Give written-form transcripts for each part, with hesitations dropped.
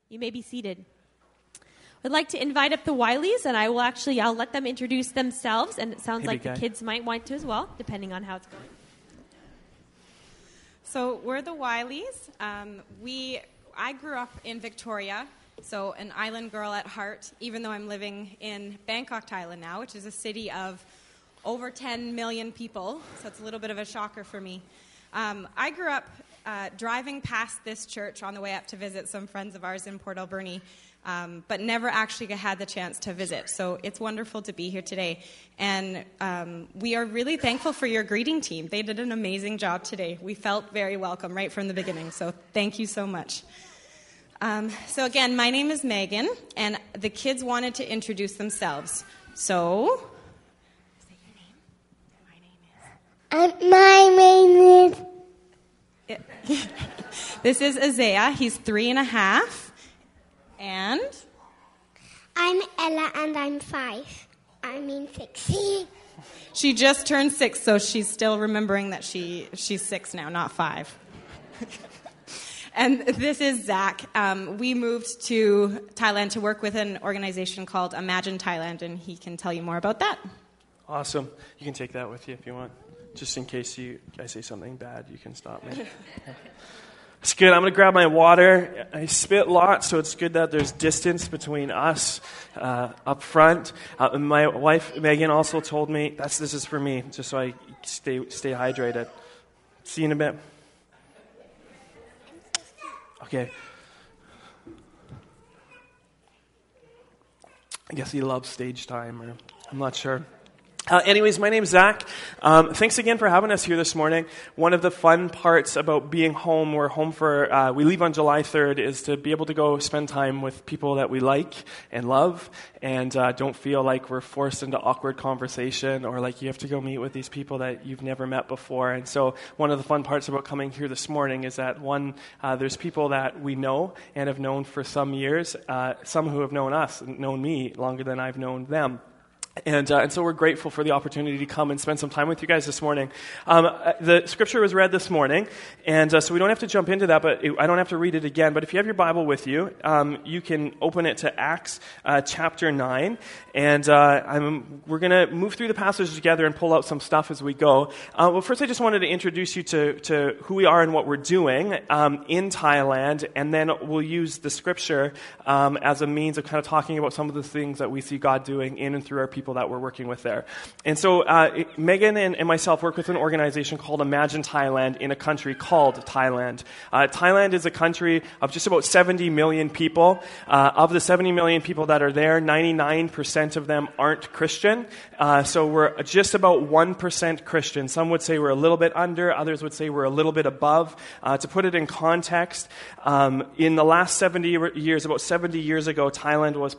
You may be seated. I'd like to invite up the Wileys, and I'll let them introduce themselves, and it sounds like the kids might want to as well, depending on how it's going. So we're the Wileys. I grew up in Victoria, so an island girl at heart, even though I'm living in Bangkok, Thailand now, which is a city of over 10 million people, so it's a little bit of a shocker for me. I grew up driving past this church on the way up to visit some friends of ours in Port Alberni, but never actually had the chance to visit. So it's wonderful to be here today. And we are really thankful for your greeting team. They did an amazing job today. We felt very welcome right from the beginning. So thank you so much. So again, my name is Megan, and the kids wanted to introduce themselves. So, say your name. My name is... This is Isaiah. He's 3.5. And? I'm Ella, and I'm 5. 6. She just turned 6, so she's still remembering that she's 6 now, not 5. And this is Zach. We moved to Thailand to work with an organization called Imagine Thailand, and he can tell you more about that. Awesome. You can take that with you if you want. Just in case I say something bad, you can stop me. It's good. I'm going to grab my water. I spit lots, so it's good that there's distance between us up front. My wife, Megan, also told me, this is for me, just so I stay hydrated. See you in a bit. Okay. I guess he loves stage time, or I'm not sure. Anyways, my name's Zach. Thanks again for having us here this morning. One of the fun parts about being home, we're home we leave on July 3rd, is to be able to go spend time with people that we like and love, and don't feel like we're forced into awkward conversation or like you have to go meet with these people that you've never met before. And so one of the fun parts about coming here this morning is that, there's people that we know and have known for some years, some who have known us and known me longer than I've known them. And so we're grateful for the opportunity to come and spend some time with you guys this morning. The scripture was read this morning, and so we don't have to jump into that, but I don't have to read it again. But if you have your Bible with you, you can open it to Acts chapter 9, and we're going to move through the passage together and pull out some stuff as we go. Well, first I just wanted to introduce you to who we are and what we're doing in Thailand, and then we'll use the scripture as a means of kind of talking about some of the things that we see God doing in and through our people that we're working with there. And so Megan and myself work with an organization called Imagine Thailand in a country called Thailand. Thailand is a country of just about 70 million people. Of the 70 million people that are there, 99% of them aren't Christian. So we're just about 1% Christian. Some would say we're a little bit under, others would say we're a little bit above. To put it in context, in the last 70 years, about 70 years ago, Thailand was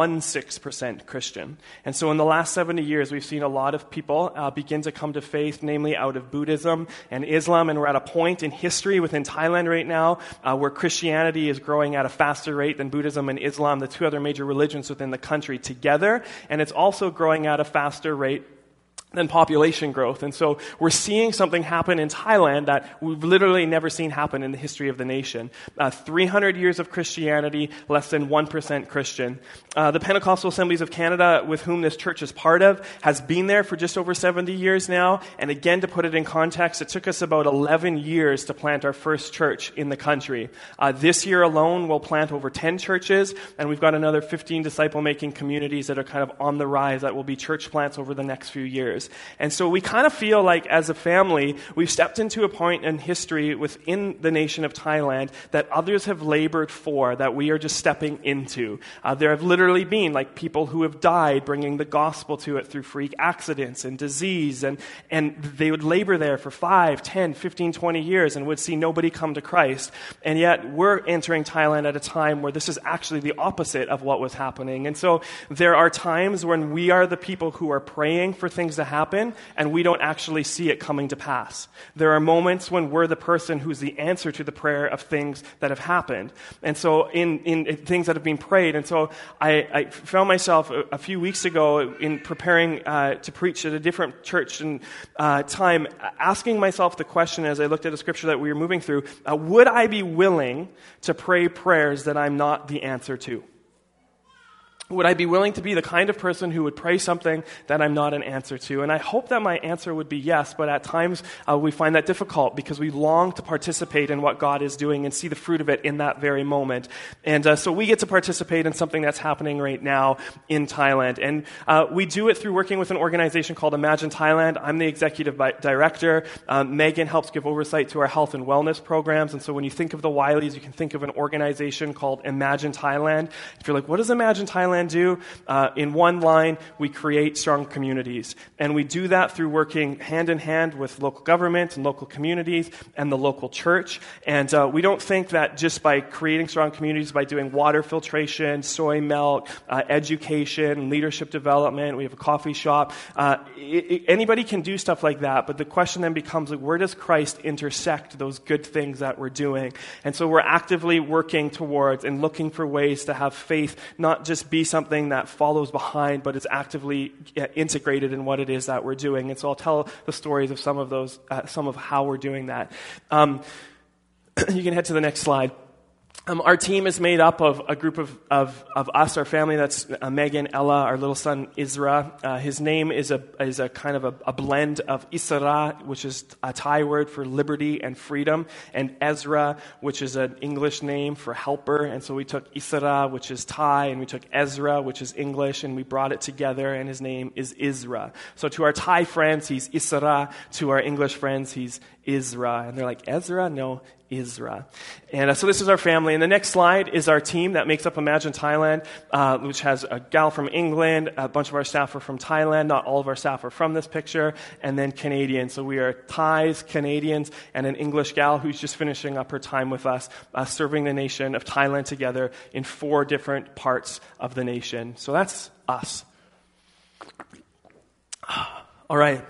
0.16% Christian. And so in the last 70 years, we've seen a lot of people begin to come to faith, namely out of Buddhism and Islam, and we're at a point in history within Thailand right now where Christianity is growing at a faster rate than Buddhism and Islam, the two other major religions within the country together, and it's also growing at a faster rate than population growth. And so we're seeing something happen in Thailand that we've literally never seen happen in the history of the nation. 300 years of Christianity, less than 1% Christian. The Pentecostal Assemblies of Canada, with whom this church is part of, has been there for just over 70 years now. And again, to put it in context, it took us about 11 years to plant our first church in the country. This year alone, we'll plant over 10 churches, and we've got another 15 disciple-making communities that are kind of on the rise that will be church plants over the next few years. And so we kind of feel like, as a family, we've stepped into a point in history within the nation of Thailand that others have labored for, that we are just stepping into. There have literally been like people who have died bringing the gospel to it through freak accidents and disease, and they would labor there for 5, 10, 15, 20 years and would see nobody come to Christ. And yet we're entering Thailand at a time where this is actually the opposite of what was happening. And so there are times when we are the people who are praying for things to happen, and we don't actually see it coming to pass. There are moments when we're the person who's the answer to the prayer of things that have happened. And so in things that have been prayed. And so I found myself a few weeks ago in preparing to preach at a different church and time, asking myself the question as I looked at a scripture that we were moving through, would I be willing to pray prayers that I'm not the answer to? Would I be willing to be the kind of person who would pray something that I'm not an answer to? And I hope that my answer would be yes, but at times we find that difficult because we long to participate in what God is doing and see the fruit of it in that very moment. And so we get to participate in something that's happening right now in Thailand. And we do it through working with an organization called Imagine Thailand. I'm the executive director. Megan helps give oversight to our health and wellness programs. And so when you think of the Wileys, you can think of an organization called Imagine Thailand. If you're like, what does Imagine Thailand do? In one line, we create strong communities. And we do that through working hand in hand with local government and local communities and the local church. And we don't think that just by creating strong communities, by doing water filtration, soy milk, education, leadership development, we have a coffee shop, anybody can do stuff like that. But the question then becomes, like, where does Christ intersect those good things that we're doing? And so we're actively working towards and looking for ways to have faith not just be something that follows behind, but is actively integrated in what it is that we're doing. And so I'll tell the stories of some of those, some of how we're doing that. You can head to the next slide. Our team is made up of a group of us, our family. That's Megan, Ella, our little son Isra. His name is a kind of a blend of Isra, which is a Thai word for liberty and freedom, and Ezra, which is an English name for helper. And so we took Isra, which is Thai, and we took Ezra, which is English, and we brought it together, and his name is Isra. So to our Thai friends, he's Isra. To our English friends, he's Isra. And they're like, Ezra? No, Isra. And so this is our family. And the next slide is our team that makes up Imagine Thailand, which has a gal from England, a bunch of our staff are from Thailand, not all of our staff are from this picture, and then Canadians. So we are Thais, Canadians, and an English gal who's just finishing up her time with us, serving the nation of Thailand together in 4 different parts of the nation. So that's us. All right.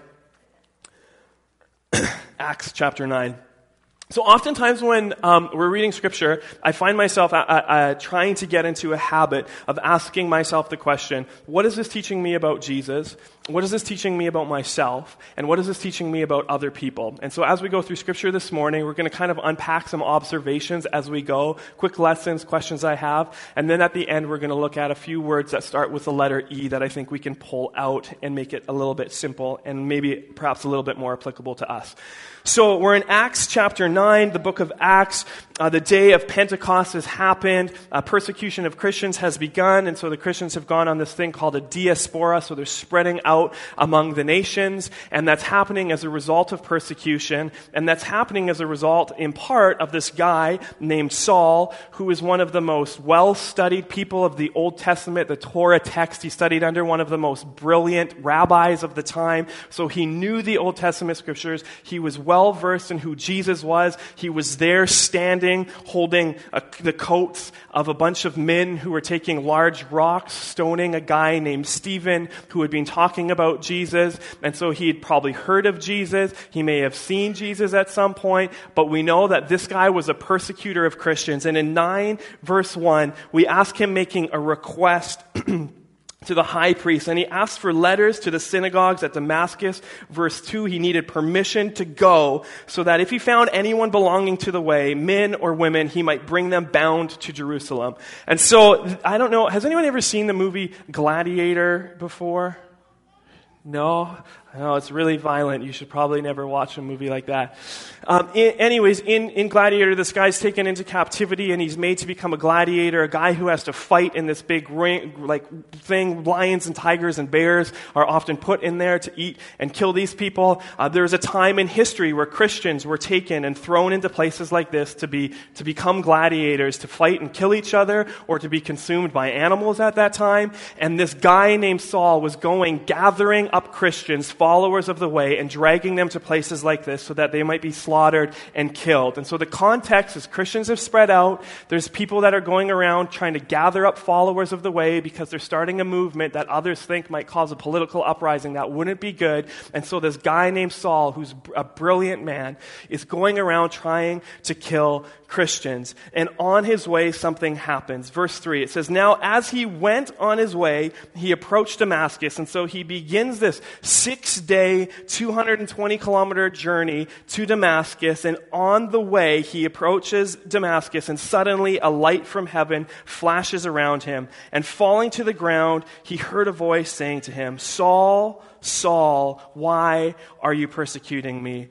Acts chapter 9. So oftentimes when we're reading Scripture, I find myself trying to get into a habit of asking myself the question, what is this teaching me about Jesus? What is this teaching me about myself? And what is this teaching me about other people? And so as we go through Scripture this morning, we're going to kind of unpack some observations as we go, quick lessons, questions I have, and then at the end we're going to look at a few words that start with the letter E that I think we can pull out and make it a little bit simple and maybe perhaps a little bit more applicable to us. So we're in Acts chapter 9, the book of Acts. The day of Pentecost has happened. Persecution of Christians has begun, and so the Christians have gone on this thing called a diaspora, so they're spreading out among the nations, and that's happening as a result of persecution, and that's happening as a result, in part, of this guy named Saul, who is one of the most well-studied people of the Old Testament, the Torah text. He studied under one of the most brilliant rabbis of the time, so he knew the Old Testament scriptures. He was well-versed in who Jesus was. He was there standing, holding the coats of a bunch of men who were taking large rocks, stoning a guy named Stephen who had been talking about Jesus. And so he had probably heard of Jesus. He may have seen Jesus at some point, but we know that this guy was a persecutor of Christians. And in 9 verse 1, we ask him making a request to the high priest, and he asked for letters to the synagogues at Damascus. Verse 2, he needed permission to go so that if he found anyone belonging to the way, men or women, he might bring them bound to Jerusalem. And so, I don't know, has anyone ever seen the movie Gladiator before? No? I know, it's really violent. You should probably never watch a movie like that. In Gladiator, this guy's taken into captivity and he's made to become a gladiator, a guy who has to fight in this big ring, thing. Lions and tigers and bears are often put in there to eat and kill these people. There's a time in history where Christians were taken and thrown into places like this to become gladiators, to fight and kill each other, or to be consumed by animals at that time. And this guy named Saul was gathering up Christians, followers of the way and dragging them to places like this so that they might be slaughtered and killed. And so the context is Christians have spread out. There's people that are going around trying to gather up followers of the way because they're starting a movement that others think might cause a political uprising that wouldn't be good. And so this guy named Saul, who's a brilliant man, is going around trying to kill Christians. And on his way, something happens. Verse 3, it says, "Now as he went on his way, he approached Damascus." And so he begins this 6-day, 220-kilometer journey to Damascus. And on the way, he approaches Damascus, and suddenly a light from heaven flashes around him. And falling to the ground, he heard a voice saying to him, "Saul, Saul, why are you persecuting me?"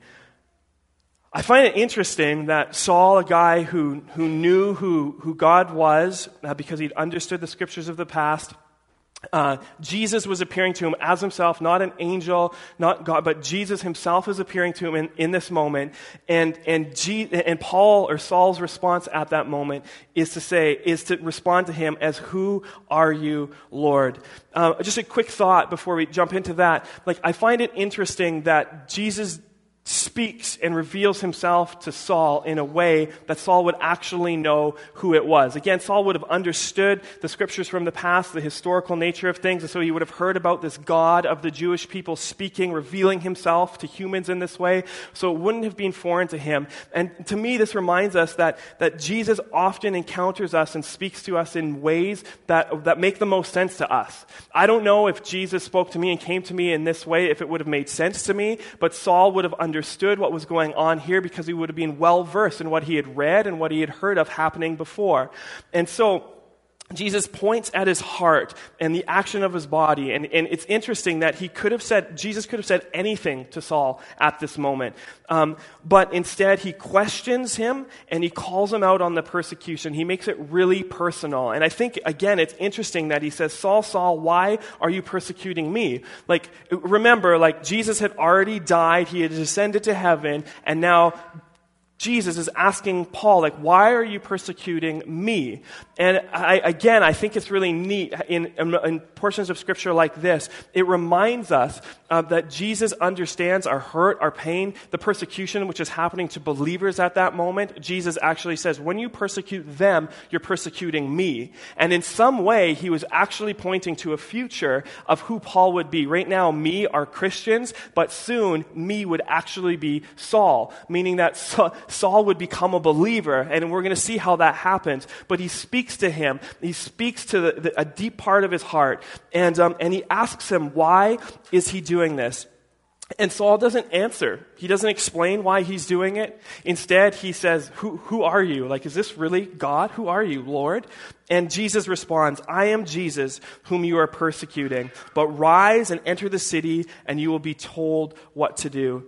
I find it interesting that Saul, a guy who knew who God was because he'd understood the scriptures of the past, Jesus was appearing to him as himself, not an angel, not God, but Jesus himself is appearing to him in this moment. And Paul, or Saul's response at that moment is to respond to him as, "Who are you, Lord?" Just a quick thought before we jump into that. I find it interesting that Jesus speaks and reveals himself to Saul in a way that Saul would actually know who it was. Again, Saul would have understood the scriptures from the past, the historical nature of things, and so he would have heard about this God of the Jewish people speaking, revealing himself to humans in this way, so it wouldn't have been foreign to him. And to me, this reminds us that Jesus often encounters us and speaks to us in ways that make the most sense to us. I don't know if Jesus spoke to me and came to me in this way, if it would have made sense to me, but Saul would have understood what was going on here because he would have been well-versed in what he had read and what he had heard of happening before. And so Jesus points at his heart and the action of his body. And it's interesting that Jesus could have said anything to Saul at this moment. But instead he questions him and he calls him out on the persecution. He makes it really personal. And I think, again, it's interesting that he says, "Saul, Saul, why are you persecuting me?" Remember, Jesus had already died. He had ascended to heaven. And now Jesus is asking Paul, "Why are you persecuting me?" And I think it's really neat in portions of Scripture like this. It reminds us that Jesus understands our hurt, our pain, the persecution which is happening to believers at that moment. Jesus actually says, when you persecute them, you're persecuting me. And in some way, he was actually pointing to a future of who Paul would be. Right now, me are Christians, but soon, me would actually be Saul, meaning that Saul would become a believer, and we're going to see how that happens. But he speaks to him. He speaks to a deep part of his heart, and he asks him, why is he doing this? And Saul doesn't answer. He doesn't explain why he's doing it. Instead, he says, who are you? Is this really God? Who are you, Lord? And Jesus responds, "I am Jesus whom you are persecuting, but rise and enter the city, and you will be told what to do."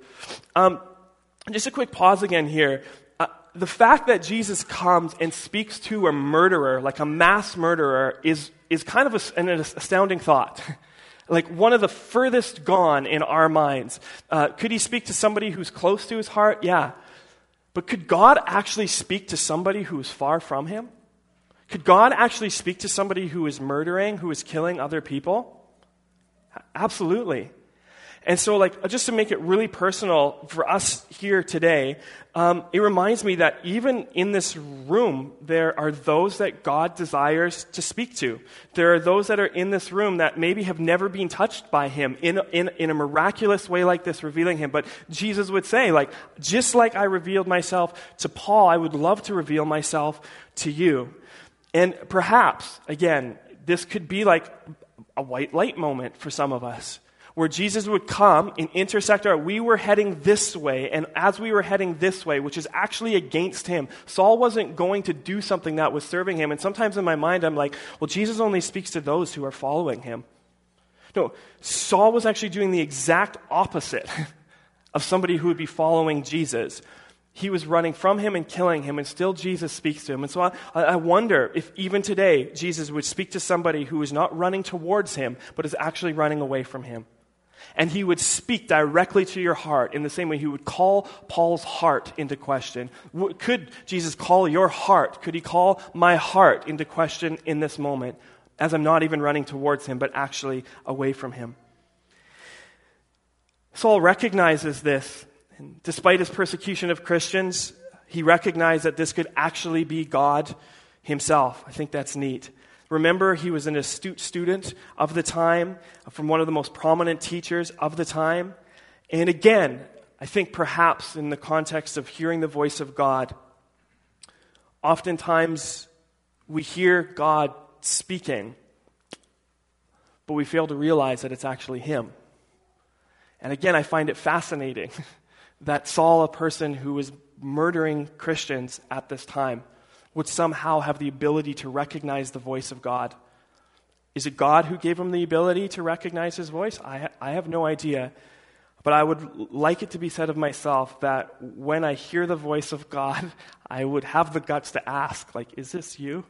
Just a quick pause again here. The fact that Jesus comes and speaks to a murderer, like a mass murderer, is kind of an astounding thought. One of the furthest gone in our minds. Could he speak to somebody who's close to his heart? Yeah. But could God actually speak to somebody who is far from him? Could God actually speak to somebody who is murdering, who is killing other people? Absolutely. And so, just to make it really personal for us here today, it reminds me that even in this room, there are those that God desires to speak to. There are those that are in this room that maybe have never been touched by him in a miraculous way like this, revealing him. But Jesus would say, just like I revealed myself to Paul, I would love to reveal myself to you. And perhaps, again, this could be like a white light moment for some of us, where Jesus would come and intersect we were heading this way, and as we were heading this way, which is actually against him, Saul wasn't going to do something that was serving him. And sometimes in my mind, I'm like, well, Jesus only speaks to those who are following him. No, Saul was actually doing the exact opposite of somebody who would be following Jesus. He was running from him and killing him, and still Jesus speaks to him. And so I wonder if even today, Jesus would speak to somebody who is not running towards him, but is actually running away from him. And he would speak directly to your heart in the same way he would call Paul's heart into question. Could Jesus call your heart? Could he call my heart into question in this moment, as I'm not even running towards him, but actually away from him? Saul recognizes this. And despite his persecution of Christians, he recognized that this could actually be God himself. I think that's neat. Remember, he was an astute student of the time, from one of the most prominent teachers of the time. And again, I think perhaps in the context of hearing the voice of God, oftentimes we hear God speaking, but we fail to realize that it's actually him. And again, I find it fascinating that Saul, a person who was murdering Christians at this time, would somehow have the ability to recognize the voice of God. Is it God who gave him the ability to recognize his voice? I have no idea. But I would like it to be said of myself that when I hear the voice of God, I would have the guts to ask, like, is this you?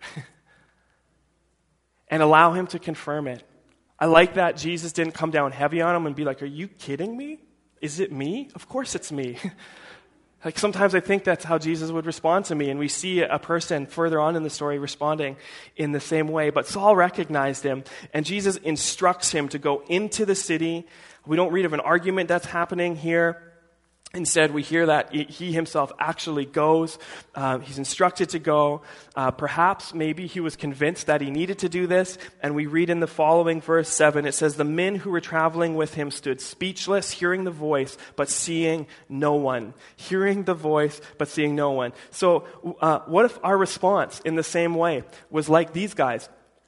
And allow him to confirm it. I like that Jesus didn't come down heavy on him and be like, are you kidding me? Is it me? Of course it's me. Like sometimes I think that's how Jesus would respond to me, and we see a person further on in the story responding in the same way. But Saul recognized him, and Jesus instructs him to go into the city. We don't read of an argument that's happening here. Instead, we hear that he himself actually goes. He's instructed to go. Perhaps, maybe he was convinced that he needed to do this. And we read in the following verse 7, it says, the men who were traveling with him stood speechless, hearing the voice, but seeing no one. Hearing the voice, but seeing no one. So what if our response in the same way was like these guys?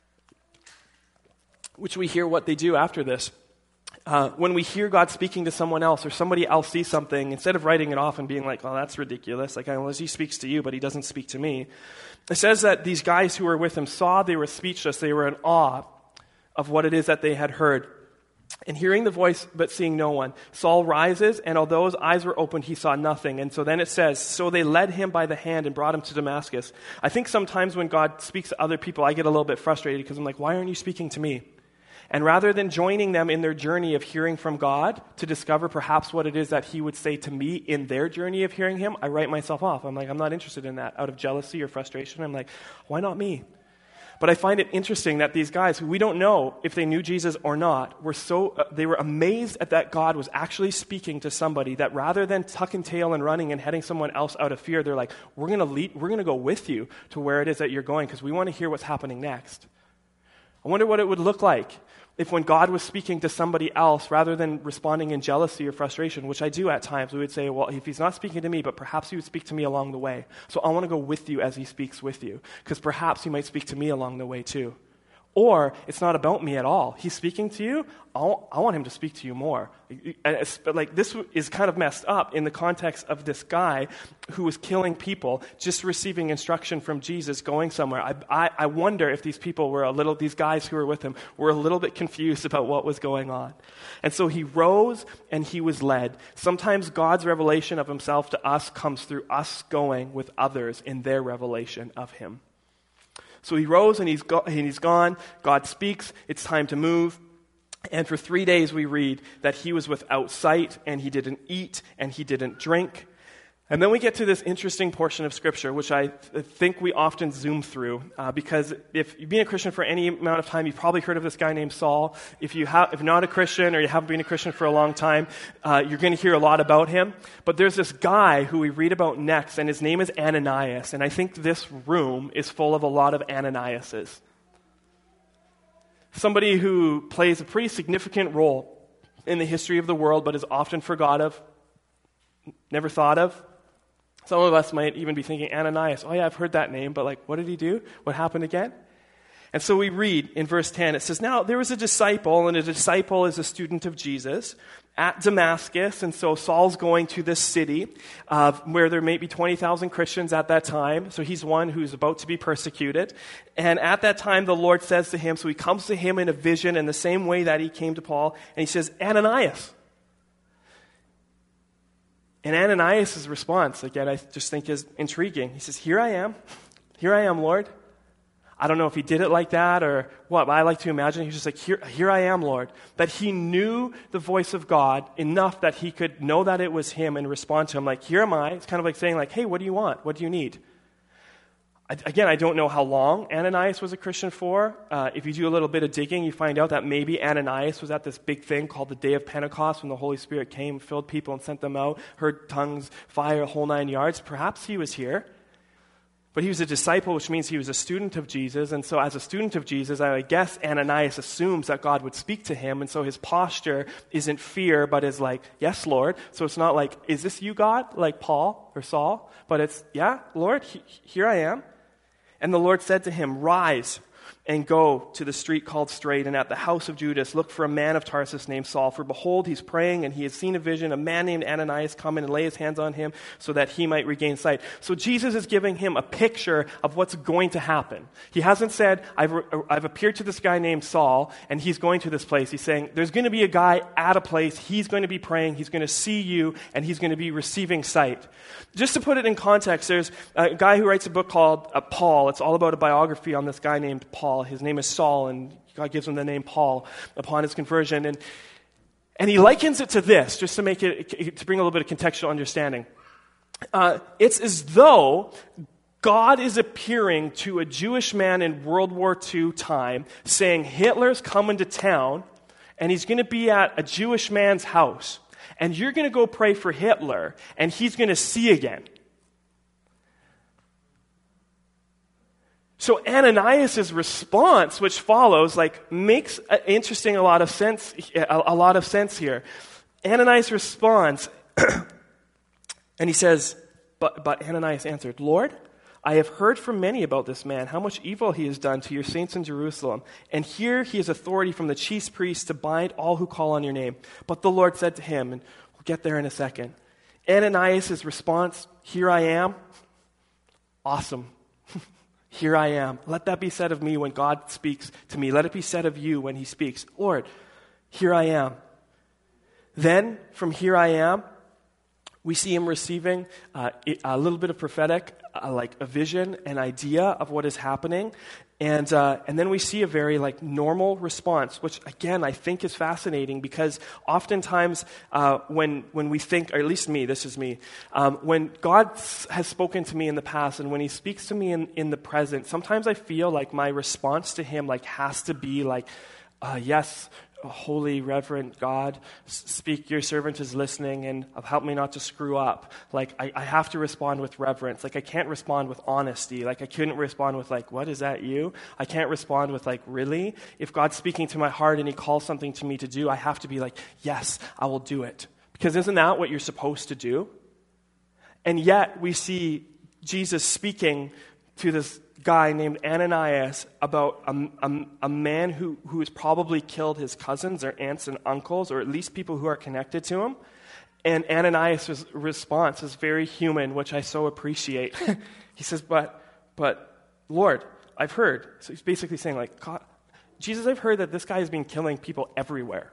Which we hear what they do after this. When we hear God speaking to someone else or somebody else sees something, instead of writing it off and being like, oh, that's ridiculous, like, unless he speaks to you, but he doesn't speak to me. It says that these guys who were with him saw they were speechless. They were in awe of what it is that they had heard. And hearing the voice, but seeing no one, Saul rises, and although his eyes were opened, he saw nothing. And so then it says, so they led him by the hand and brought him to Damascus. I think sometimes when God speaks to other people, I get a little bit frustrated because I'm like, why aren't you speaking to me? And rather than joining them in their journey of hearing from God to discover perhaps what it is that he would say to me in their journey of hearing him, I write myself off. I'm like, I'm not interested in that. Out of jealousy or frustration, I'm like, why not me? But I find it interesting that these guys, who we don't know if they knew Jesus or not, they were amazed at that God was actually speaking to somebody, that rather than tucking tail and running and heading someone else out of fear, they're like, we're going to go with you to where it is that you're going because we want to hear what's happening next. I wonder what it would look like if when God was speaking to somebody else, rather than responding in jealousy or frustration, which I do at times, we would say, well, if he's not speaking to me, but perhaps he would speak to me along the way. So I want to go with you as he speaks with you, because perhaps he might speak to me along the way too. Or it's not about me at all. He's speaking to you. I want him to speak to you more. Like this is kind of messed up in the context of this guy who was killing people, just receiving instruction from Jesus, going somewhere. I wonder if these people were these guys who were with him were a little bit confused about what was going on. And so he rose and he was led. Sometimes God's revelation of himself to us comes through us going with others in their revelation of him. So he rose and he's gone. God speaks. It's time to move. And for 3 days we read that he was without sight and he didn't eat and he didn't drink. And then we get to this interesting portion of Scripture, which I think we often zoom through, because if you've been a Christian for any amount of time, you've probably heard of this guy named Saul. If you're not a Christian or you haven't been a Christian for a long time, you're going to hear a lot about him. But there's this guy who we read about next, and his name is Ananias. And I think this room is full of a lot of Ananiases. Somebody who plays a pretty significant role in the history of the world, but is often forgot of, never thought of. Some of us might even be thinking, Ananias, oh yeah, I've heard that name, but like, what did he do? What happened again? And so we read in verse 10, it says, now there was a disciple, and a disciple is a student of Jesus, at Damascus. And so Saul's going to this city where there may be 20,000 Christians at that time. So he's one who's about to be persecuted. And at that time, the Lord says to him, so he comes to him in a vision in the same way that he came to Paul, and he says, Ananias. And Ananias' response, again, I just think is intriguing. He says, Here I am, Lord. I don't know if he did it like that or what, but I like to imagine he was just like, here I am, Lord. That he knew the voice of God enough that he could know that it was him and respond to him like, here am I. It's kind of like saying like, hey, what do you want? What do you need? Again, I don't know how long Ananias was a Christian for. If you do a little bit of digging, you find out that maybe Ananias was at this big thing called the Day of Pentecost when the Holy Spirit came, filled people, and sent them out, heard tongues, fire, a whole 9 yards. Perhaps he was here. But he was a disciple, which means he was a student of Jesus. And so as a student of Jesus, I guess Ananias assumes that God would speak to him. And so his posture isn't fear, but is like, yes, Lord. So it's not like, is this you, God? Like Paul or Saul. But it's, yeah, Lord, here I am. And the Lord said to him, rise and go to the street called Straight, and at the house of Judas look for a man of Tarsus named Saul. For behold, he's praying, and he has seen a vision, a man named Ananias come in and lay his hands on him so that he might regain sight. So Jesus is giving him a picture of what's going to happen. He hasn't said, I've appeared to this guy named Saul, and he's going to this place. He's saying, there's going to be a guy at a place, he's going to be praying, he's going to see you, and he's going to be receiving sight. Just to put it in context, there's a guy who writes a book called Paul. It's all about a biography on this guy named Paul. His name is Saul, and God gives him the name Paul upon his conversion. And he likens it to this, just to make it, to bring a little bit of contextual understanding. It's as though God is appearing to a Jewish man in World War II time, saying Hitler's coming to town, and he's going to be at a Jewish man's house. And you're going to go pray for Hitler, and he's going to see again. So Ananias' response, which follows, makes a lot of sense here. Ananias responds, and he says, but Ananias answered, Lord, I have heard from many about this man, how much evil he has done to your saints in Jerusalem. And here he has authority from the chief priests to bind all who call on your name. But the Lord said to him, and we'll get there in a second, Ananias' response, here I am. Awesome. Here I am. Let that be said of me when God speaks to me. Let it be said of you when he speaks. Lord, here I am. Then, from here I am, we see him receiving a little bit of prophetic, like a vision, an idea of what is happening. And then we see a very normal response, which again I think is fascinating because oftentimes when we think, or at least me, this is me, when God has spoken to me in the past and when he speaks to me in the present, sometimes I feel like my response to him has to be yes, holy, reverent God, speak, your servant is listening, and help me not to screw up. I have to respond with reverence. I can't respond with honesty. I couldn't respond with what is that you? I can't respond with really? If God's speaking to my heart and he calls something to me to do, I have to be yes, I will do it. Because isn't that what you're supposed to do? And yet we see Jesus speaking to this guy named Ananias about a man who has probably killed his cousins or aunts and uncles, or at least people who are connected to him. And Ananias' response is very human, which I so appreciate. He says, but Lord, I've heard. So he's basically saying God, Jesus, I've heard that this guy has been killing people everywhere.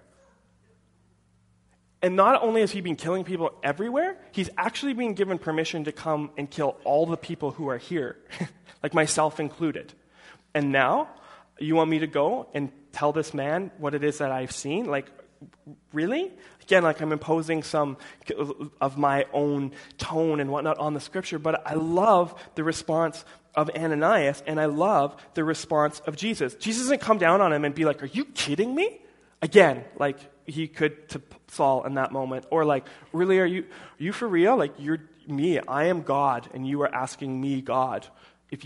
And not only has he been killing people everywhere, he's actually been given permission to come and kill all the people who are here, myself included. And now, you want me to go and tell this man what it is that I've seen? Really? Again, I'm imposing some of my own tone and whatnot on the scripture, but I love the response of Ananias, and I love the response of Jesus. Jesus doesn't come down on him and be are you kidding me? Again, he could to Saul in that moment. Or really, are you for real? You're me, I am God, and you are asking me, God, if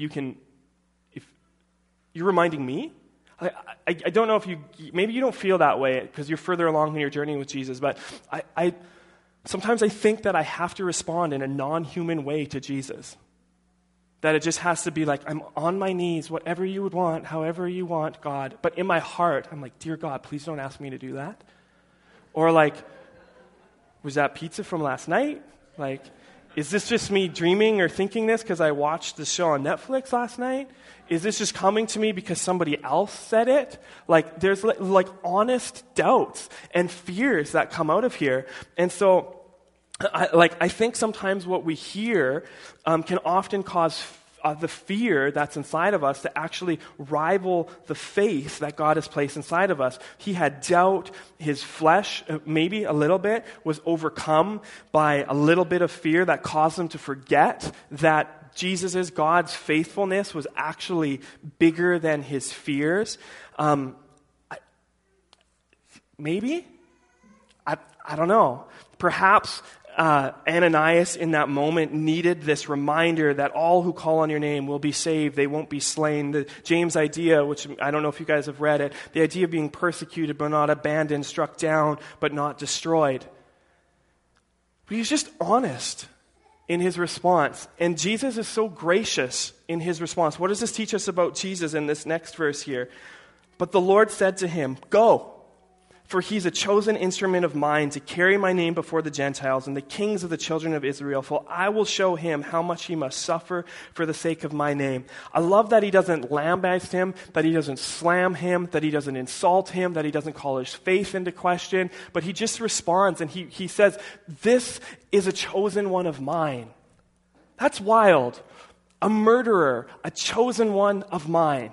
you're reminding me? I don't know if maybe you don't feel that way because you're further along in your journey with Jesus, but sometimes I think that I have to respond in a non-human way to Jesus. That it just has to be I'm on my knees, whatever you would want, however you want, God. But in my heart, I'm dear God, please don't ask me to do that. Or was that pizza from last night? Is this just me dreaming or thinking this because I watched the show on Netflix last night? Is this just coming to me because somebody else said it? There's honest doubts and fears that come out of here. And so I think sometimes what we hear can often cause the fear that's inside of us to actually rival the faith that God has placed inside of us. He had doubt. His flesh, maybe a little bit, was overcome by a little bit of fear that caused him to forget that Jesus' God's faithfulness was actually bigger than his fears. Maybe? I don't know. Perhaps Ananias in that moment needed this reminder that all who call on your name will be saved. They won't be slain. The James idea, which I don't know if you guys have read it, the idea of being persecuted but not abandoned, struck down but not destroyed. But he's just honest in his response. And Jesus is so gracious in his response. What does this teach us about Jesus in this next verse here? But the Lord said to him, "Go, for he's a chosen instrument of mine to carry my name before the Gentiles and the kings of the children of Israel, for I will show him how much he must suffer for the sake of my name." I love that he doesn't lambaste him, that he doesn't slam him, that he doesn't insult him, that he doesn't call his faith into question, but he just responds and he says, "This is a chosen one of mine." That's wild. A murderer, a chosen one of mine.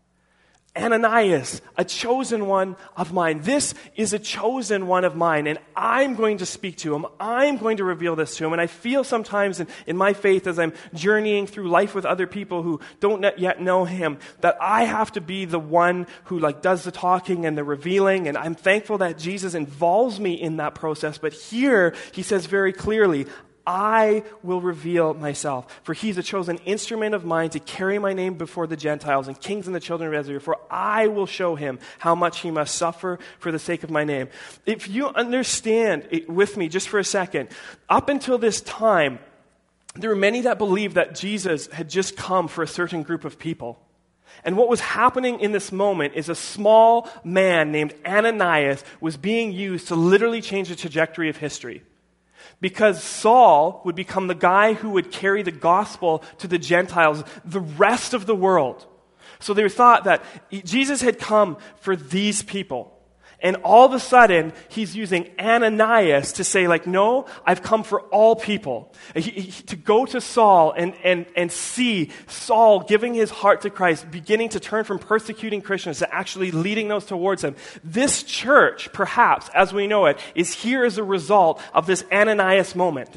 Ananias, a chosen one of mine. This is a chosen one of mine, and I'm going to speak to him. I'm going to reveal this to him. And I feel sometimes in my faith as I'm journeying through life with other people who don't yet know him, that I have to be the one who does the talking and the revealing, and I'm thankful that Jesus involves me in that process. But here, he says very clearly, I will reveal myself, for he's a chosen instrument of mine to carry my name before the Gentiles and kings and the children of Israel, for I will show him how much he must suffer for the sake of my name. If you understand it with me just for a second, up until this time, there were many that believed that Jesus had just come for a certain group of people. And what was happening in this moment is a small man named Ananias was being used to literally change the trajectory of history. Because Saul would become the guy who would carry the gospel to the Gentiles, the rest of the world. So they thought that Jesus had come for these people. And all of a sudden, he's using Ananias to say, no, I've come for all people. To go to Saul and see Saul giving his heart to Christ, beginning to turn from persecuting Christians to actually leading those towards him. This church, perhaps, as we know it, is here as a result of this Ananias moment.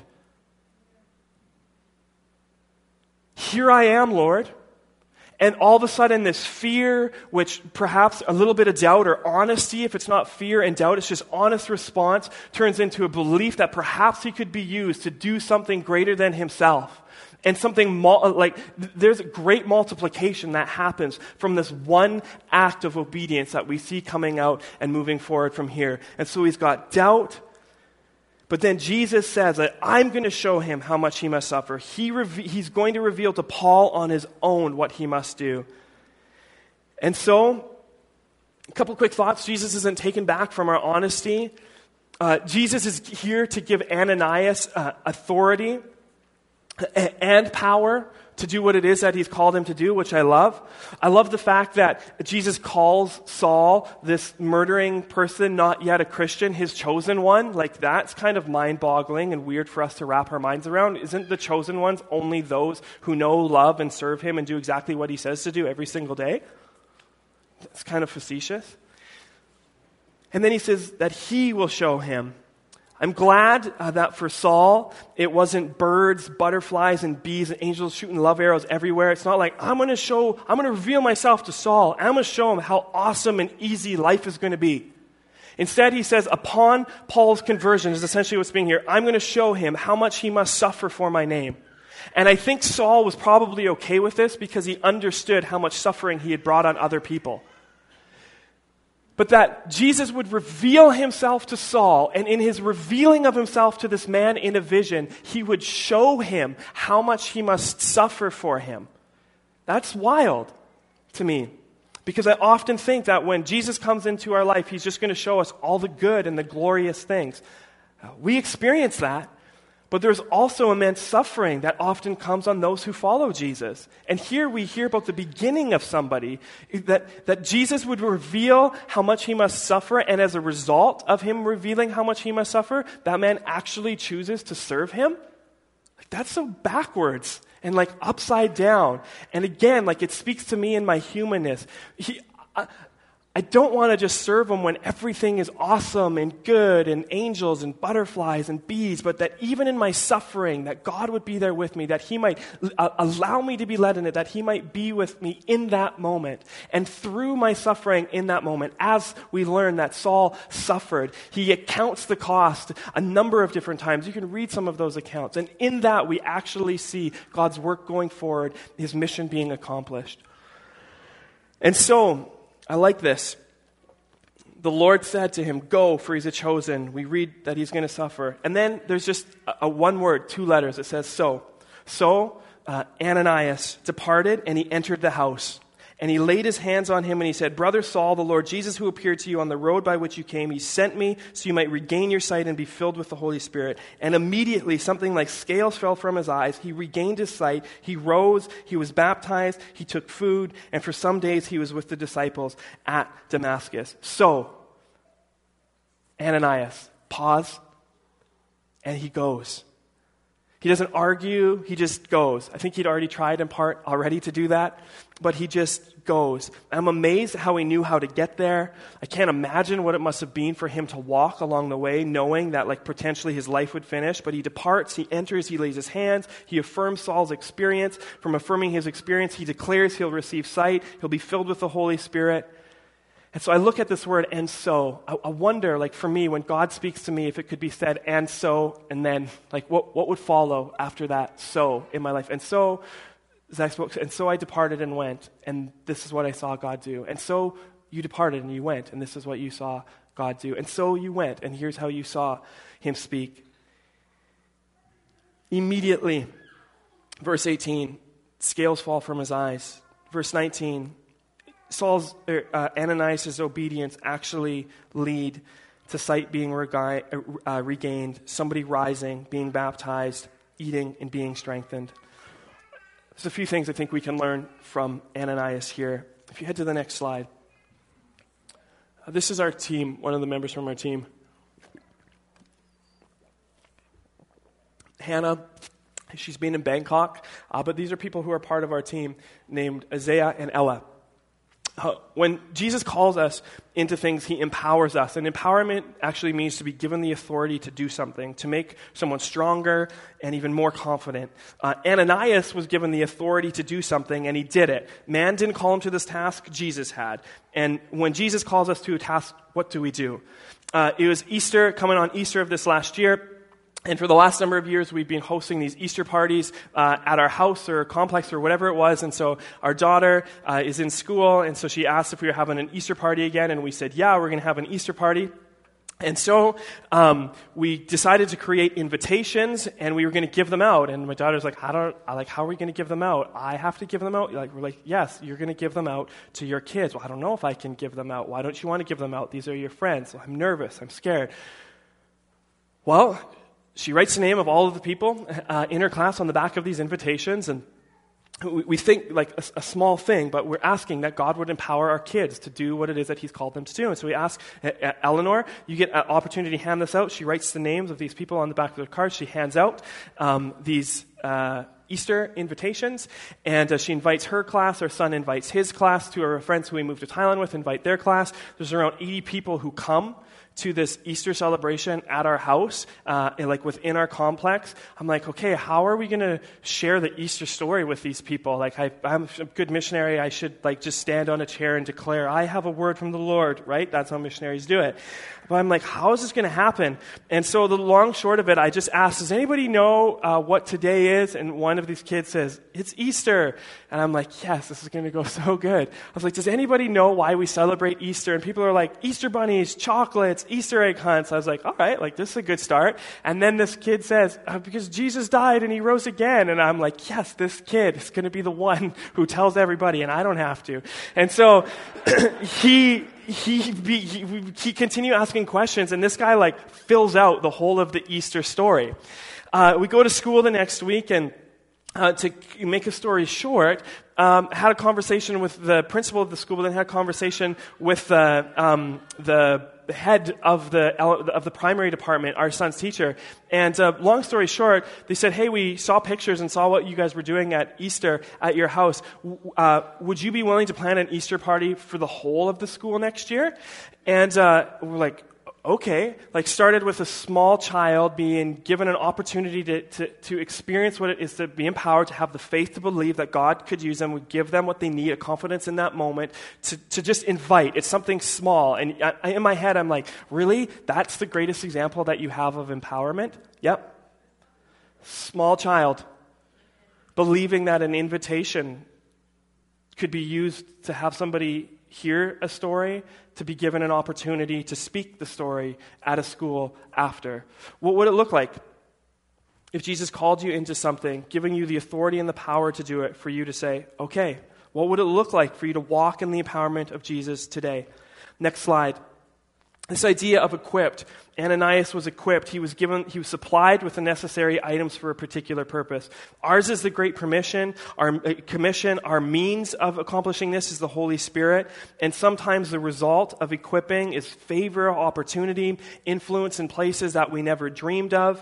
Here I am, Lord. And all of a sudden, this fear, which perhaps a little bit of doubt or honesty, if it's not fear and doubt, it's just honest response, turns into a belief that perhaps he could be used to do something greater than himself. And something there's a great multiplication that happens from this one act of obedience that we see coming out and moving forward from here. And so he's got doubt. But then Jesus says that I'm going to show him how much he must suffer. He's going to reveal to Paul on his own what he must do. And so, a couple quick thoughts. Jesus isn't taken back from our honesty. Jesus is here to give Ananias authority and power to do what it is that he's called him to do, which I love. I love the fact that Jesus calls Saul, this murdering person, not yet a Christian, his chosen one. That's kind of mind-boggling and weird for us to wrap our minds around. Isn't the chosen ones only those who know, love, and serve him and do exactly what he says to do every single day? It's kind of facetious. And then he says that he will show him. I'm glad that for Saul, it wasn't birds, butterflies, and bees and angels shooting love arrows everywhere. It's not like, I'm going to reveal myself to Saul. I'm going to show him how awesome and easy life is going to be. Instead, he says, upon Paul's conversion is essentially what's being here. I'm going to show him how much he must suffer for my name. And I think Saul was probably okay with this because he understood how much suffering he had brought on other people. But that Jesus would reveal himself to Saul, and in his revealing of himself to this man in a vision, he would show him how much he must suffer for him. That's wild to me, because I often think that when Jesus comes into our life, he's just going to show us all the good and the glorious things. We experience that. But there's also immense suffering that often comes on those who follow Jesus. And here we hear about the beginning of somebody, that Jesus would reveal how much he must suffer, and as a result of him revealing how much he must suffer, that man actually chooses to serve him. That's so backwards and upside down. And again, it speaks to me in my humanness. I I don't want to just serve him when everything is awesome and good and angels and butterflies and bees, but that even in my suffering, that God would be there with me, that he might allow me to be led in it, that he might be with me in that moment. And through my suffering in that moment, as we learn that Saul suffered, he accounts the cost a number of different times. You can read some of those accounts. And in that, we actually see God's work going forward, his mission being accomplished. And so, I like this. The Lord said to him, go, for he's a chosen. We read that he's going to suffer. And then there's just a one word, 2 letters. It says, so. So, Ananias departed, and he entered the house. And he laid his hands on him, and he said, Brother Saul, the Lord Jesus, who appeared to you on the road by which you came, he sent me so you might regain your sight and be filled with the Holy Spirit. And immediately something like scales fell from his eyes. He regained his sight. He rose. He was baptized. He took food. And for some days he was with the disciples at Damascus. So, Ananias, pause, and he goes. He doesn't argue, he just goes. I think he'd already tried in part already to do that, but he just goes. I'm amazed at how he knew how to get there. I can't imagine what it must have been for him to walk along the way, knowing that potentially his life would finish, but he departs, he enters, he lays his hands, he affirms Saul's experience. From affirming his experience, he declares he'll receive sight, he'll be filled with the Holy Spirit. And so I look at this word, and so. I wonder, for me, when God speaks to me, if it could be said, and so, and then, what would follow after that, so, in my life. And so, Zach spoke, and so I departed and went, and this is what I saw God do. And so you departed and you went, and this is what you saw God do. And so you went, and here's how you saw him speak. Immediately, verse 18, scales fall from his eyes. Verse 19, Ananias' obedience actually lead to sight being regained, somebody rising, being baptized, eating, and being strengthened. There's a few things I think we can learn from Ananias here. If you head to the next slide. This is our team, one of the members from our team. Hannah, she's been in Bangkok, but these are people who are part of our team named Isaiah and Ella. When Jesus calls us into things, he empowers us. And empowerment actually means to be given the authority to do something, to make someone stronger and even more confident. Ananias was given the authority to do something, and he did it. Man didn't call him to this task, Jesus had. And when Jesus calls us to a task, what do we do? It was Easter, coming on Easter of this last year. And for the last number of years, we've been hosting these Easter parties at our house or complex or whatever it was. And so our daughter is in school, and so she asked if we were having an Easter party again, and we said, yeah, we're going to have an Easter party. And so we decided to create invitations, and we were going to give them out. And my daughter's like, how are we going to give them out? I have to give them out? We're like, yes, you're going to give them out to your kids. Well, I don't know if I can give them out. Why don't you want to give them out? These are your friends. Well, I'm nervous. I'm scared. Well, she writes the name of all of the people in her class on the back of these invitations, and we think a small thing, but we're asking that God would empower our kids to do what it is that he's called them to do. And so we ask Eleanor, you get an opportunity to hand this out. She writes the names of these people on the back of their cards. She hands out these Easter invitations, and she invites her class. Her son invites his class. Two of her friends who we moved to Thailand with invite their class. There's around 80 people who come to this Easter celebration at our house, within our complex. I'm like, okay, how are we going to share the Easter story with these people? I'm a good missionary. I should just stand on a chair and declare, I have a word from the Lord, right? That's how missionaries do it. But I'm like, how is this going to happen? And so the long short of it, I just asked, does anybody know what today is? And one of these kids says, it's Easter. And I'm like, yes, this is going to go so good. I was like, does anybody know why we celebrate Easter? And people are like, Easter bunnies, chocolates, Easter egg hunts. I was like, all right, this is a good start. And then this kid says, because Jesus died and he rose again. And I'm like, yes, this kid is going to be the one who tells everybody, and I don't have to. And so he continue asking questions, and this guy fills out the whole of the Easter story. We go to school the next week, and to make a story short, had a conversation with the principal of the school, but then had a conversation with the head of the primary department, our son's teacher. And long story short, they said, hey, we saw pictures and saw what you guys were doing at Easter at your house. Would you be willing to plan an Easter party for the whole of the school next year? And we're like, okay. Like, started with a small child being given an opportunity to experience what it is to be empowered, to have the faith to believe that God could use them, would give them what they need, a confidence in that moment, to just invite. It's something small. And in my head, I'm like, really? That's the greatest example that you have of empowerment? Yep. Small child believing that an invitation could be used to have somebody hear a story, to be given an opportunity to speak the story at a school after. What would it look like if Jesus called you into something, giving you the authority and the power to do it, for you to say, okay, what would it look like for you to walk in the empowerment of Jesus today? Next slide. This idea of equipped. Ananias was equipped. He was supplied with the necessary items for a particular purpose. Ours is the great commission. Our means of accomplishing this is the Holy Spirit. And sometimes the result of equipping is favor, opportunity, influence in places that we never dreamed of.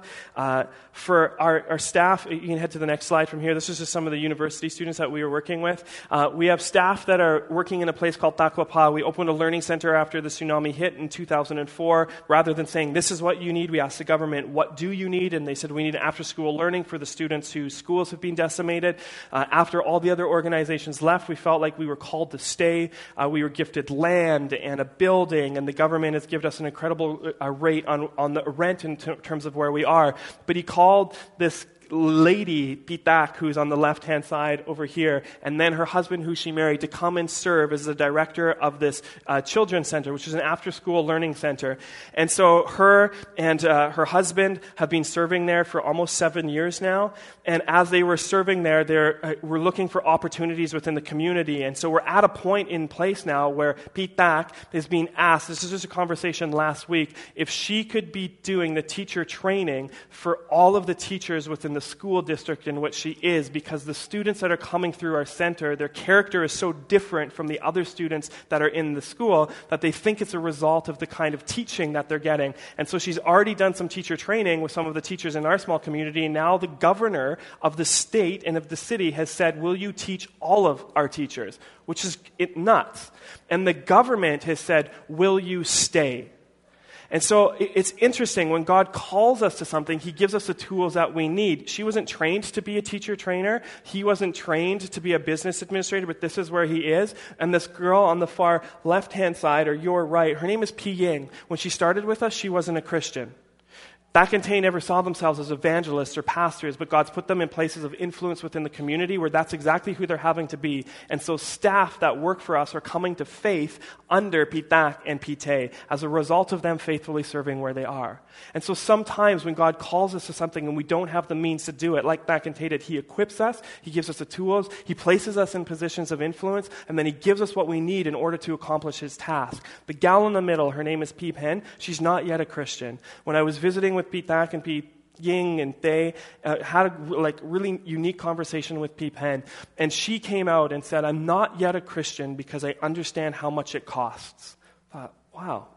For our staff, you can head to the next slide from here. This is just some of the university students that we were working with. We have staff that are working in a place called Taklapa. We opened a learning center after the tsunami hit in 2004. Rather than saying, this is what you need, we asked the government, what do you need? And they said, we need after-school learning for the students whose schools have been decimated. After all the other organizations left, we felt like we were called to stay. We were gifted land and a building, and the government has given us an incredible rate on the rent in terms of where we are. But he called this lady, Pitak, who's on the left-hand side over here, and then her husband, who she married, to come and serve as the director of this children's center, which is an after-school learning center. And so her and her husband have been serving there for almost 7 years now. And as they were serving there, we're looking for opportunities within the community. And so we're at a point in place now where Pitak is being asked, this is just a conversation last week, if she could be doing the teacher training for all of the teachers within the school district in which she is, because the students that are coming through our center, their character is so different from the other students that are in the school that they think it's a result of the kind of teaching that they're getting. And so she's already done some teacher training with some of the teachers in our small community, and now the governor of the state and of the city has said, will you teach all of our teachers? Which is nuts. And the government has said, will you stay? And so it's interesting, when God calls us to something, he gives us the tools that we need. She wasn't trained to be a teacher trainer. He wasn't trained to be a business administrator, but this is where he is. And this girl on the far left-hand side, or your right, her name is Pi Ying. When she started with us, she wasn't a Christian. Back in Tay never saw themselves as evangelists or pastors, but God's put them in places of influence within the community where that's exactly who they're having to be. And so staff that work for us are coming to faith under Pitak and Pite as a result of them faithfully serving where they are. And so sometimes when God calls us to something and we don't have the means to do it, like back in Tay did, he equips us, he gives us the tools, he places us in positions of influence, and then he gives us what we need in order to accomplish his task. The gal in the middle, her name is Pi Pen. She's not yet a Christian. When I was visiting with Pitak and Pi Ying and they had a really unique conversation with Pi Pen, and she came out and said, I'm not yet a Christian because I understand how much it costs. I thought, wow,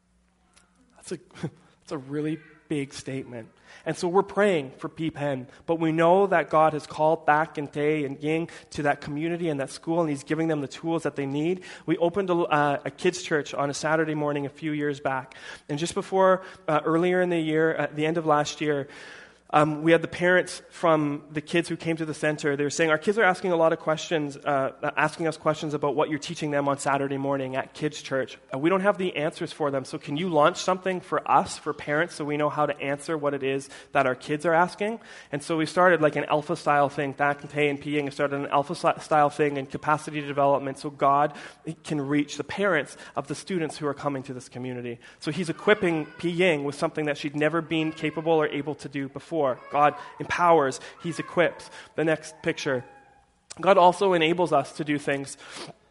that's a really big statement. And so we're praying for Pi Pen, but we know that God has called back and Tay and Ying to that community and that school, and he's giving them the tools that they need. We opened a kids' church on a Saturday morning a few years back, and just before, earlier in the year, at the end of last year, we had the parents from the kids who came to the center. They were saying, our kids are asking a lot of questions, asking us questions about what you're teaching them on Saturday morning at kids' church. We don't have the answers for them, so can you launch something for us, for parents, so we know how to answer what it is that our kids are asking? And so we started like an alpha-style thing. Thak and Tay and Pi Ying started an alpha-style thing in capacity development so God can reach the parents of the students who are coming to this community. So he's equipping Pi Ying with something that she'd never been capable or able to do before. God empowers, he's equipped. The next picture. God also enables us to do things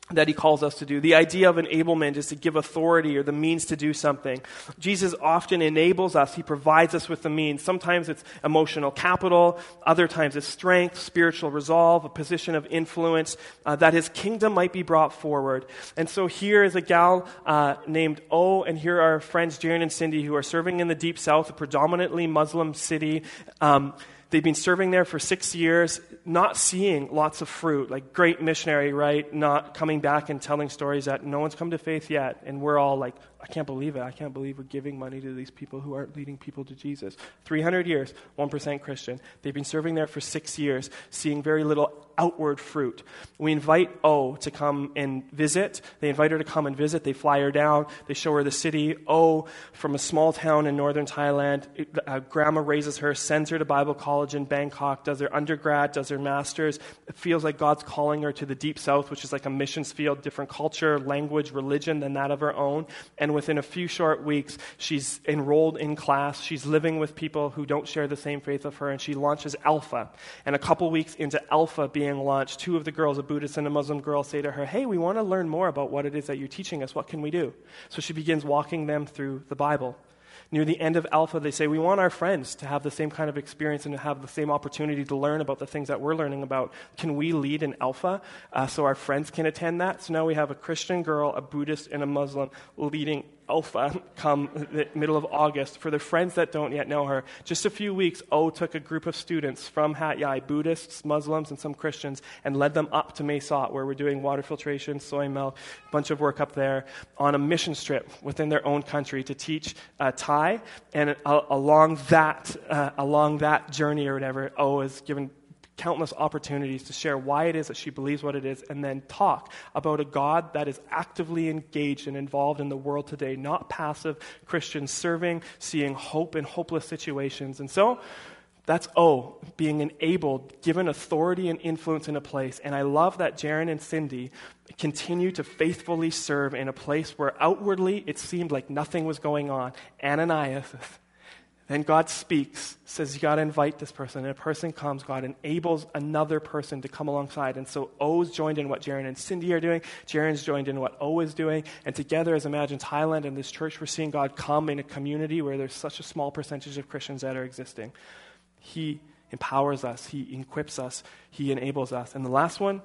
that he calls us to do. The idea of enablement is to give authority or the means to do something. Jesus often enables us. He provides us with the means. Sometimes it's emotional capital. Other times it's strength, spiritual resolve, a position of influence, that his kingdom might be brought forward. And so here is a gal named O, and here are our friends Jaren and Cindy, who are serving in the Deep South, a predominantly Muslim city. They've been serving there for 6 years, not seeing lots of fruit, like great missionary, right? Not coming back and telling stories that no one's come to faith yet. And we're all like, I can't believe it. I can't believe we're giving money to these people who aren't leading people to Jesus. 300 years, 1% Christian. They've been serving there for 6 years, seeing very little outward fruit. We invite O to come and visit. They invite her to come and visit. They fly her down. They show her the city. O, from a small town in northern Thailand, grandma raises her, sends her to Bible college in Bangkok, does her undergrad, does her master's. It feels like God's calling her to the Deep South, which is like a missions field, different culture, language, religion than that of her own. And within a few short weeks, she's enrolled in class. She's living with people who don't share the same faith of her, and she launches Alpha. And a couple weeks into Alpha being launched, two of the girls, a Buddhist and a Muslim girl, say to her, hey, we want to learn more about what it is that you're teaching us. What can we do? So she begins walking them through the Bible. Near the end of Alpha, they say, we want our friends to have the same kind of experience and to have the same opportunity to learn about the things that we're learning about. Can we lead in Alpha so our friends can attend that? So now we have a Christian girl, a Buddhist, and a Muslim leading Alpha come the middle of August. For the friends that don't yet know her, just a few weeks, O took a group of students from Hat Yai, Buddhists, Muslims, and some Christians, and led them up to Mae Sot, where we're doing water filtration, soy milk, a bunch of work up there, on a mission trip within their own country to teach Thai. And along that journey or whatever, O is given countless opportunities to share why it is that she believes what it is, and then talk about a God that is actively engaged and involved in the world today, not passive Christians serving, seeing hope in hopeless situations. And so that's O, being enabled, given authority and influence in a place. And I love that Jaren and Cindy continue to faithfully serve in a place where outwardly it seemed like nothing was going on. Ananias. Then God speaks, says you got to invite this person. And a person comes, God enables another person to come alongside. And so O's joined in what Jaren and Cindy are doing. Jaren's joined in what O is doing. And together as Imagine Thailand and this church, we're seeing God come in a community where there's such a small percentage of Christians that are existing. He empowers us. He equips us. He enables us. And the last one,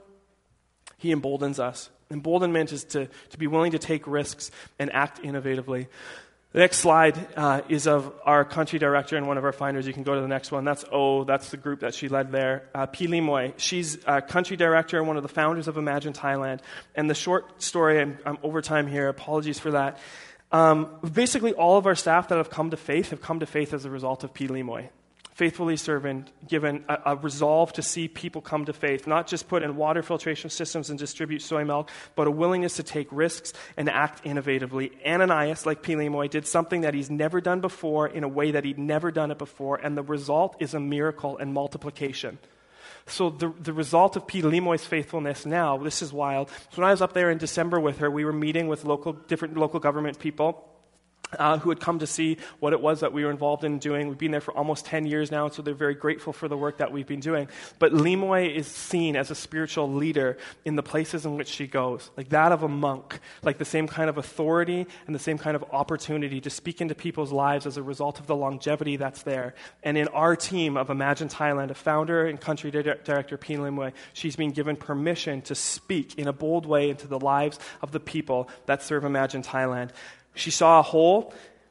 he emboldens us. Emboldenment is to be willing to take risks and act innovatively. The next slide is of our country director and one of our finders. You can go to the next one. That's O. That's the group that she led there. Pili Moy. She's country director and one of the founders of Imagine Thailand. And the short story, I'm over time here. Apologies for that. Basically, all of our staff that have come to faith as a result of Pili Moy. Faithfully servant, given a resolve to see people come to faith, not just put in water filtration systems and distribute soy milk, but a willingness to take risks and act innovatively. Ananias, like Pili Moy, did something that he's never done before in a way that he'd never done it before, and the result is a miracle and multiplication. So the result of Pili Moy's faithfulness now, this is wild. So when I was up there in December with her, we were meeting with different local government people who had come to see what it was that we were involved in doing. We've been there for almost 10 years now, so they're very grateful for the work that we've been doing. But Limoy is seen as a spiritual leader in the places in which she goes, like that of a monk, like the same kind of authority and the same kind of opportunity to speak into people's lives as a result of the longevity that's there. And in our team of Imagine Thailand, a founder and country director, Pin Limoy, she's been given permission to speak in a bold way into the lives of the people that serve Imagine Thailand. She saw a hole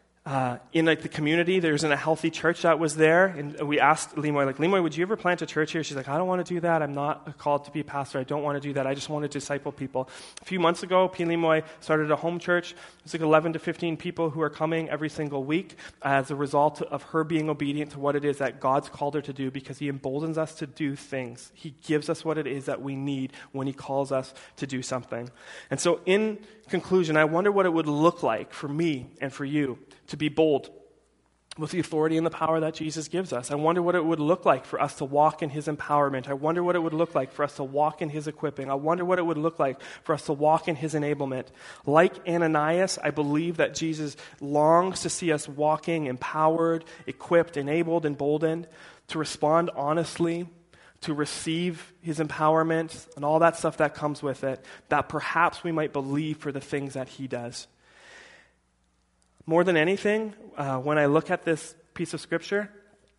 in the community. There wasn't a healthy church that was there. And we asked Limoy, Limoy, would you ever plant a church here? She's like, I don't want to do that. I'm not called to be a pastor. I don't want to do that. I just want to disciple people. A few months ago, Pin Limoy started a home church. It's like 11 to 15 people who are coming every single week as a result of her being obedient to what it is that God's called her to do, because he emboldens us to do things. He gives us what it is that we need when he calls us to do something. And so in conclusion, I wonder what it would look like for me and for you to be bold with the authority and the power that Jesus gives us. I wonder what it would look like for us to walk in his empowerment. I wonder what it would look like for us to walk in his equipping. I wonder what it would look like for us to walk in his enablement. Like Ananias, I believe that Jesus longs to see us walking empowered, equipped, enabled, emboldened, to respond honestly, to receive his empowerment and all that stuff that comes with it, that perhaps we might believe for the things that he does. More than anything, when I look at this piece of scripture,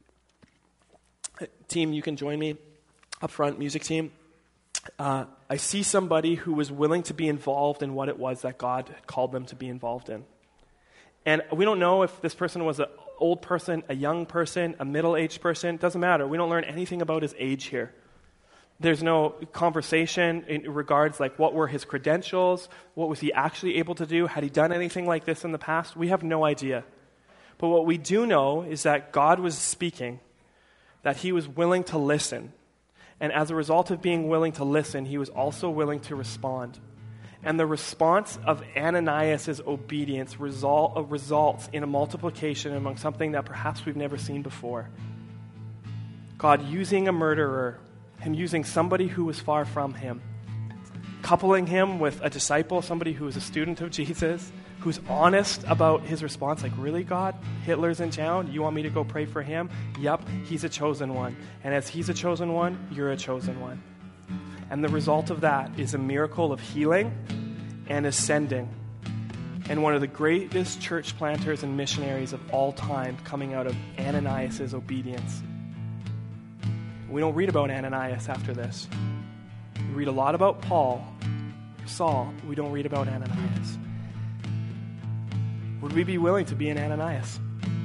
team, you can join me up front, music team. I see somebody who was willing to be involved in what it was that God had called them to be involved in. And we don't know if this person was an old person, a young person, a middle-aged person. It doesn't matter. We don't learn anything about his age here. There's no conversation in regards like what were his credentials, what was he actually able to do, had he done anything like this in the past? We have no idea. But what we do know is that God was speaking, that he was willing to listen. And as a result of being willing to listen, he was also willing to respond. And the response of Ananias' obedience results in a multiplication among something that perhaps we've never seen before. God using a murderer, him using somebody who was far from him, coupling him with a disciple, somebody who was a student of Jesus, who's honest about his response, like, really, God? Hitler's in town? You want me to go pray for him? Yep, he's a chosen one. And as he's a chosen one, you're a chosen one. And the result of that is a miracle of healing and ascending. And one of the greatest church planters and missionaries of all time coming out of Ananias' obedience. We don't read about Ananias after this. We read a lot about Saul. We don't read about Ananias. Would we be willing to be an Ananias?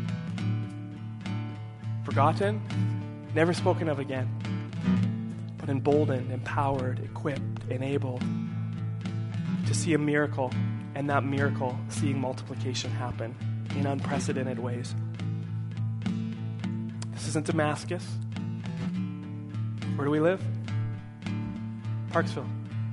Forgotten, never spoken of again, but emboldened, empowered, equipped, enabled to see a miracle, and that miracle seeing multiplication happen in unprecedented ways. This isn't Damascus. Where do we live? Parksville.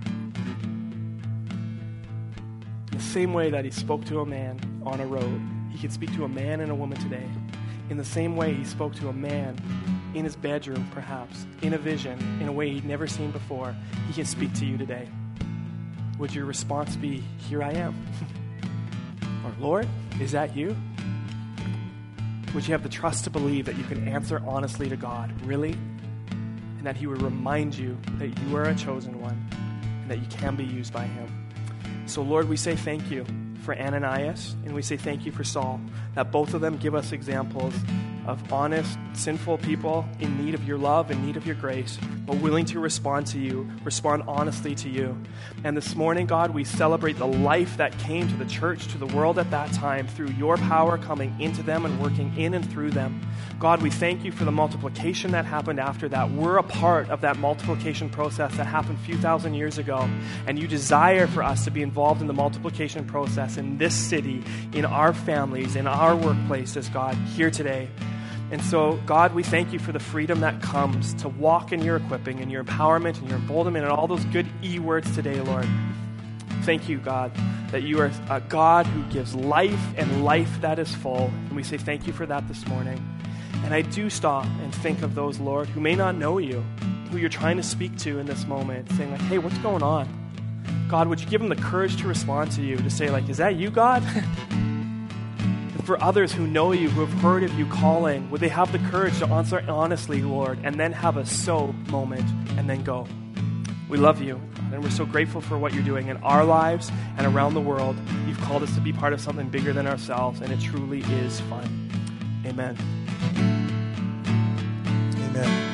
In the same way that he spoke to a man on a road, he can speak to a man and a woman today. In the same way he spoke to a man in his bedroom, perhaps, in a vision, in a way he'd never seen before, he can speak to you today. Would your response be, here I am? Or, Lord, is that you? Would you have the trust to believe that you can answer honestly to God, really? And that he would remind you that you are a chosen one and that you can be used by him. So, Lord, we say thank you for Ananias, and we say thank you for Saul, that both of them give us examples of honest, sinful people in need of your love, in need of your grace, but willing to respond to you, respond honestly to you. And this morning, God, we celebrate the life that came to the church, to the world at that time, through your power coming into them and working in and through them. God, we thank you for the multiplication that happened after that. We're a part of that multiplication process that happened a few thousand years ago, and you desire for us to be involved in the multiplication process in this city, in our families, in our workplaces, God, here today. And so, God, we thank you for the freedom that comes to walk in your equipping and your empowerment and your emboldenment and all those good E words today, Lord. Thank you, God, that you are a God who gives life and life that is full. And we say thank you for that this morning. And I do stop and think of those, Lord, who may not know you, who you're trying to speak to in this moment, saying like, hey, what's going on? God, would you give them the courage to respond to you, to say like, is that you, God? For others who know you, who have heard of you calling, would they have the courage to answer honestly, Lord, and then have a so moment and then go? We love you, and we're so grateful for what you're doing in our lives and around the world. You've called us to be part of something bigger than ourselves, and it truly is fun. Amen. Amen.